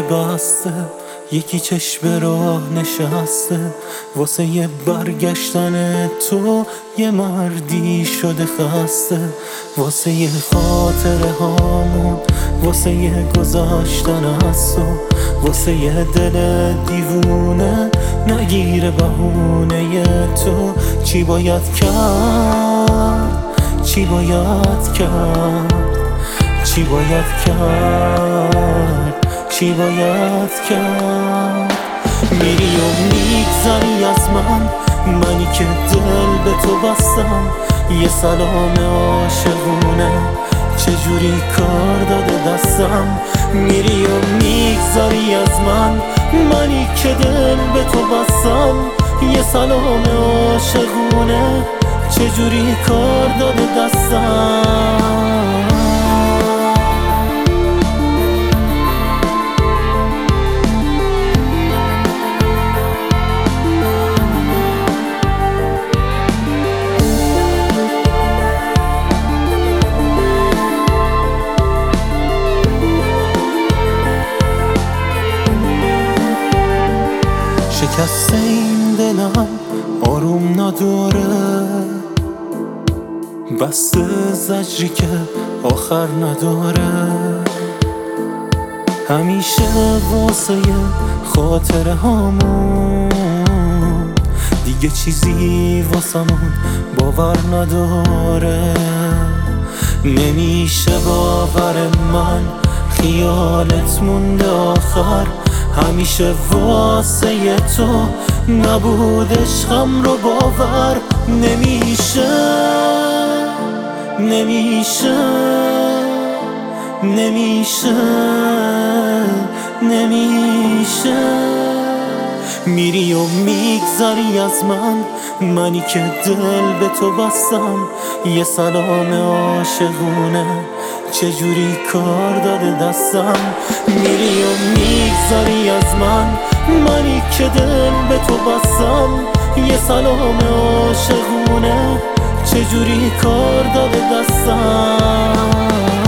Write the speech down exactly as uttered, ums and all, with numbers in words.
بسته، یکی چشم راه نشسته، واسه یه برگشتن تو یه مردی شده خسته، واسه یه خاطره هامون، واسه یه گذاشتن از تو، واسه یه دل دیوونه نگیره بهونه تو. چی باید کرد، چی باید کرد، چی باید کرد، چی باید کرد؟ میری و میگذری از من، منی که دل به تو بستم. یه سلام عاشقونه چجوری کار داده دستم. میری و میگذری از من، منی که دل به تو بستم. یه سلام عاشقونه چجوری کار داده دستم. شکسته این دلم آروم نداره، بسته زجری که آخر نداره. همیشه واسه خاطره هامون دیگه چیزی واسمون باور نداره. نمیشه باور من خیالت مونده آخر، همیشه واسه تو نبود عشقم رو باور. نمیشه نمیشه نمیشه نمیشه. میری و میگذری از من، منی که دل به تو بستم. یه سلام عاشقونه چجوری کار داده دستم. میری و میگذری از من، منی که دل به تو بستم. یه سلام عاشقونه چجوری کار داده دستم.